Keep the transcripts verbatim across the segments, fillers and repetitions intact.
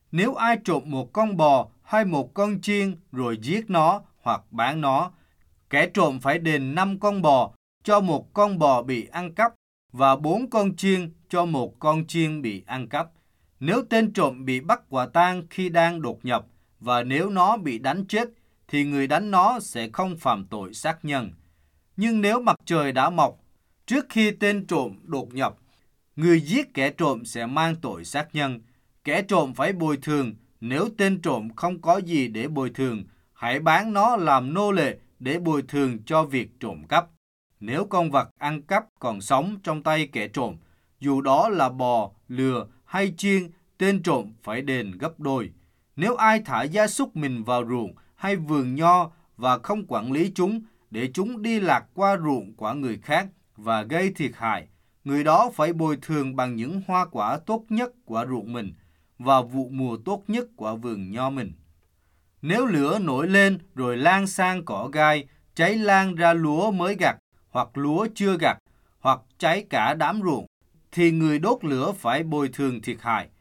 Nếu ai trộm một con bò hay một con chiên rồi giết nó hoặc bán nó, kẻ trộm phải đền năm con bò cho một con bò bị ăn cắp và bốn con chiên cho một con chiên bị ăn cắp. Nếu tên trộm bị bắt quả tang khi đang đột nhập và nếu nó bị đánh chết, thì người đánh nó sẽ không phạm tội sát nhân. Nhưng nếu mặt trời đã mọc trước khi tên trộm đột nhập, người giết kẻ trộm sẽ mang tội sát nhân. Kẻ trộm phải bồi thường. Nếu tên trộm không có gì để bồi thường, hãy bán nó làm nô lệ để bồi thường cho việc trộm cắp. Nếu con vật ăn cắp còn sống trong tay kẻ trộm, dù đó là bò, lừa hay chiên, tên trộm phải đền gấp đôi. Nếu ai thả gia súc mình vào ruộng hay vườn nho và không quản lý chúng, để chúng đi lạc qua ruộng của người khác và gây thiệt hại, người đó phải bồi thường bằng những hoa quả tốt nhất của ruộng mình và vụ mùa tốt nhất của vườn nho mình. Nếu lửa nổi lên rồi lan sang cỏ gai, cháy lan ra lúa mới gặt hoặc lúa chưa gặt, hoặc cháy cả đám ruộng, thì người đốt lửa phải bồi thường thiệt hại.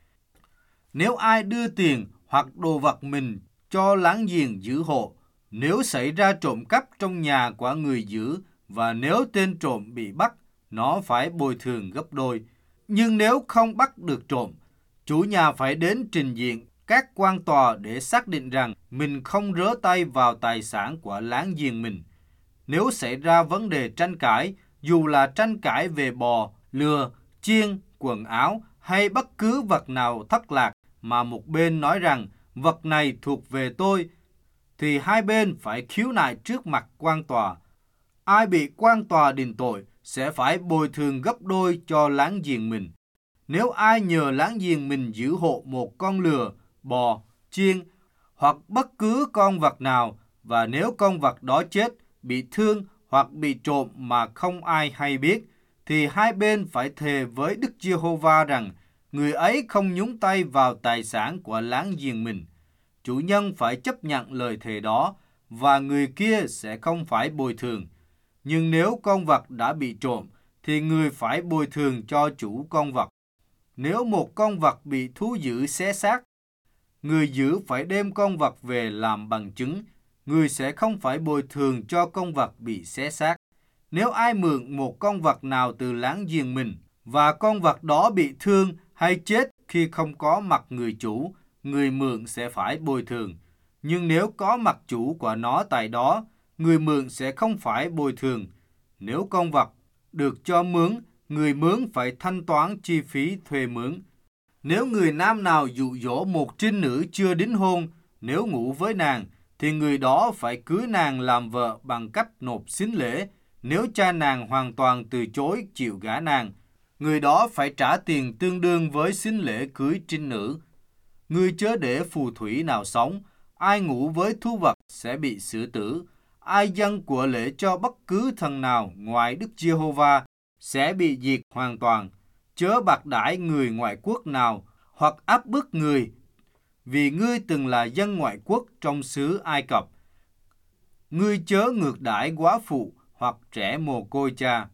Nếu ai đưa tiền hoặc đồ vật mình cho láng giềng giữ hộ, nếu xảy ra trộm cắp trong nhà của người giữ và nếu tên trộm bị bắt, nó phải bồi thường gấp đôi. Nhưng nếu không bắt được trộm, chủ nhà phải đến trình diện các quan tòa để xác định rằng mình không rớ tay vào tài sản của láng giềng mình. Nếu xảy ra vấn đề tranh cãi, dù là tranh cãi về bò, lừa, chiên, quần áo hay bất cứ vật nào thất lạc mà một bên nói rằng vật này thuộc về tôi, thì hai bên phải khiếu nại trước mặt quan tòa. Ai bị quan tòa định tội sẽ phải bồi thường gấp đôi cho láng giềng mình. Nếu ai nhờ láng giềng mình giữ hộ một con lừa, bò, chiên hoặc bất cứ con vật nào, và nếu con vật đó chết, bị thương hoặc bị trộm mà không ai hay biết, thì hai bên phải thề với Đức Giê-hô-va rằng người ấy không nhúng tay vào tài sản của láng giềng mình. Chủ nhân phải chấp nhận lời thề đó và người kia sẽ không phải bồi thường. Nhưng nếu con vật đã bị trộm, thì người phải bồi thường cho chủ con vật. Nếu một con vật bị thú dữ xé xác, người giữ phải đem con vật về làm bằng chứng. Người sẽ không phải bồi thường cho con vật bị xé xác. Nếu ai mượn một con vật nào từ láng giềng mình và con vật đó bị thương hay chết khi không có mặt người chủ, người mượn sẽ phải bồi thường. Nhưng nếu có mặt chủ của nó tại đó, người mượn sẽ không phải bồi thường. Nếu con vật được cho mướn, người mướn phải thanh toán chi phí thuê mướn. Nếu người nam nào dụ dỗ một trinh nữ chưa đính hôn, nếu ngủ với nàng, thì người đó phải cưới nàng làm vợ bằng cách nộp sính lễ. Nếu cha nàng hoàn toàn từ chối chịu gả nàng, người đó phải trả tiền tương đương với sính lễ cưới trinh nữ. Ngươi chớ để phù thủy nào sống, ai ngủ với thú vật sẽ bị xử tử. Ai dâng của lễ cho bất cứ thần nào ngoài Đức Giê-hô-va sẽ bị diệt hoàn toàn. Chớ bạc đãi người ngoại quốc nào hoặc áp bức người, vì ngươi từng là dân ngoại quốc trong xứ Ai Cập. Ngươi chớ ngược đãi góa phụ hoặc trẻ mồ côi cha.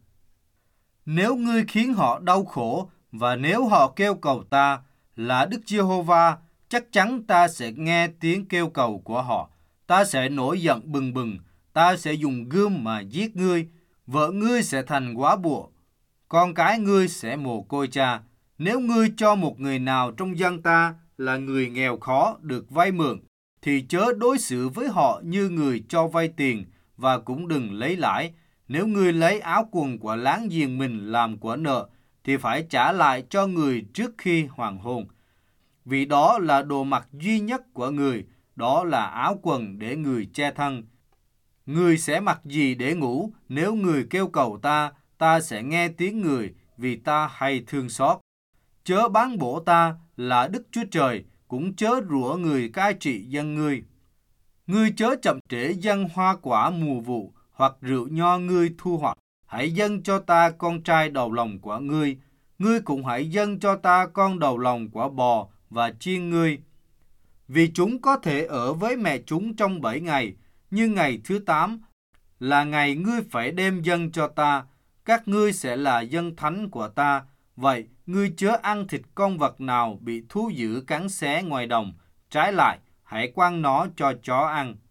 Nếu ngươi khiến họ đau khổ và nếu họ kêu cầu ta là Đức Giê-hô-va, chắc chắn ta sẽ nghe tiếng kêu cầu của họ. Ta sẽ nổi giận bừng bừng, ta sẽ dùng gươm mà giết ngươi, vợ ngươi sẽ thành góa bụa, con cái ngươi sẽ mồ côi cha. Nếu ngươi cho một người nào trong dân ta là người nghèo khó được vay mượn, thì chớ đối xử với họ như người cho vay tiền và cũng đừng lấy lãi. Nếu ngươi lấy áo quần của láng giềng mình làm của nợ, thì phải trả lại cho người trước khi hoàn hôn. Vì đó là đồ mặc duy nhất của người, đó là áo quần để người che thân. Người sẽ mặc gì để ngủ? Nếu người kêu cầu ta, ta sẽ nghe tiếng người, vì ta hay thương xót. Chớ bán bổ ta là Đức Chúa Trời, cũng chớ rủa người cai trị dân ngươi. Ngươi chớ chậm trễ dâng hoa quả mùa vụ, hoặc rượu nho ngươi thu hoạch. Hãy dâng cho ta con trai đầu lòng của ngươi. Ngươi cũng hãy dâng cho ta con đầu lòng của bò và chiên ngươi. Vì chúng có thể ở với mẹ chúng trong bảy ngày, nhưng ngày thứ tám là ngày ngươi phải đem dâng cho ta. Các ngươi sẽ là dân thánh của ta. Vậy ngươi chớ ăn thịt con vật nào bị thú dữ cắn xé ngoài đồng, trái lại, hãy quăng nó cho chó ăn.